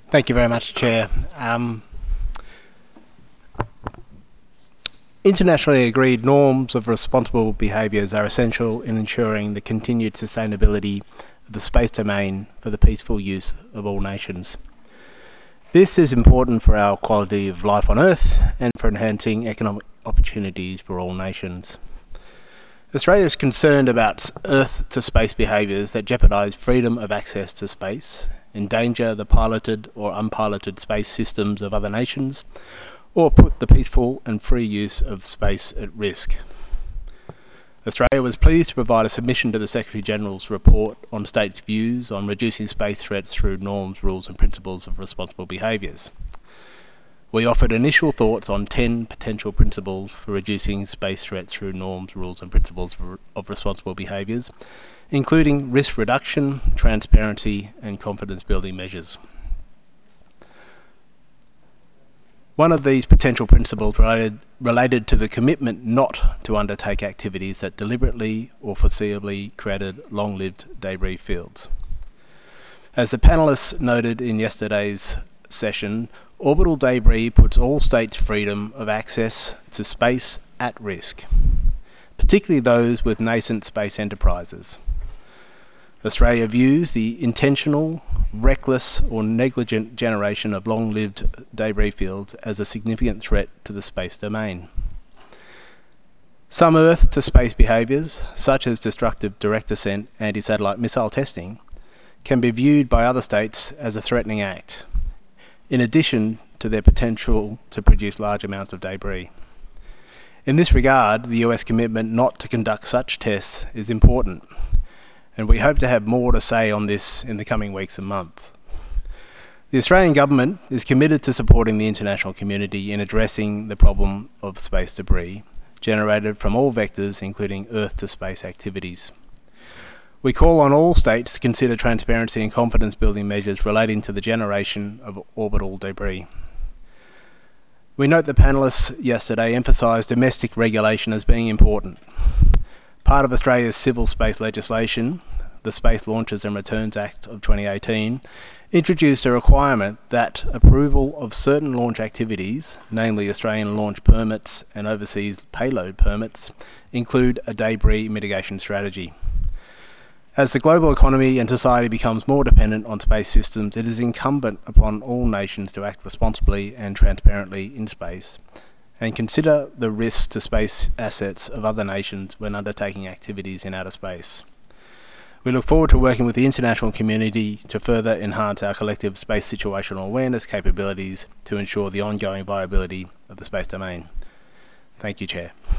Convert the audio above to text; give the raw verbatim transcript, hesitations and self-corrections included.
Thank you very much, Chair. Um, internationally agreed norms of responsible behaviours are essential in ensuring the continued sustainability of the space domain for the peaceful use of all nations. This is important for our quality of life on Earth and for enhancing economic opportunities for all nations. Australia is concerned about Earth-to-space behaviours that jeopardise freedom of access to space, endanger the piloted or unpiloted space systems of other nations, or put the peaceful and free use of space at risk. Australia was pleased to provide a submission to the Secretary-General's report on states' views on reducing space threats through norms, rules and principles of responsible behaviours. We offered initial thoughts on ten potential principles for reducing space threats through norms, rules and principles of responsible behaviours, including risk reduction, transparency and confidence building measures. One of these potential principles related, related to the commitment not to undertake activities that deliberately or foreseeably created long-lived debris fields. As the panellists noted in yesterday's session, orbital debris puts all states' freedom of access to space at risk, particularly those with nascent space enterprises. Australia views the intentional, reckless or negligent generation of long-lived debris fields as a significant threat to the space domain. Some Earth-to-space behaviours, such as destructive direct ascent anti-satellite missile testing, can be viewed by other states as a threatening act, in addition to their potential to produce large amounts of debris. In this regard, the U S commitment not to conduct such tests is important, and we hope to have more to say on this in the coming weeks and months. The Australian Government is committed to supporting the international community in addressing the problem of space debris generated from all vectors, including Earth-to-space activities. We call on all states to consider transparency and confidence building measures relating to the generation of orbital debris. We note the panellists yesterday emphasised domestic regulation as being important. Part of Australia's civil space legislation, the Space Launches and Returns Act of twenty eighteen, introduced a requirement that approval of certain launch activities, namely Australian launch permits and overseas payload permits, include a debris mitigation strategy. As the global economy and society becomes more dependent on space systems, it is incumbent upon all nations to act responsibly and transparently in space and consider the risks to space assets of other nations when undertaking activities in outer space. We look forward to working with the international community to further enhance our collective space situational awareness capabilities to ensure the ongoing viability of the space domain. Thank you, Chair.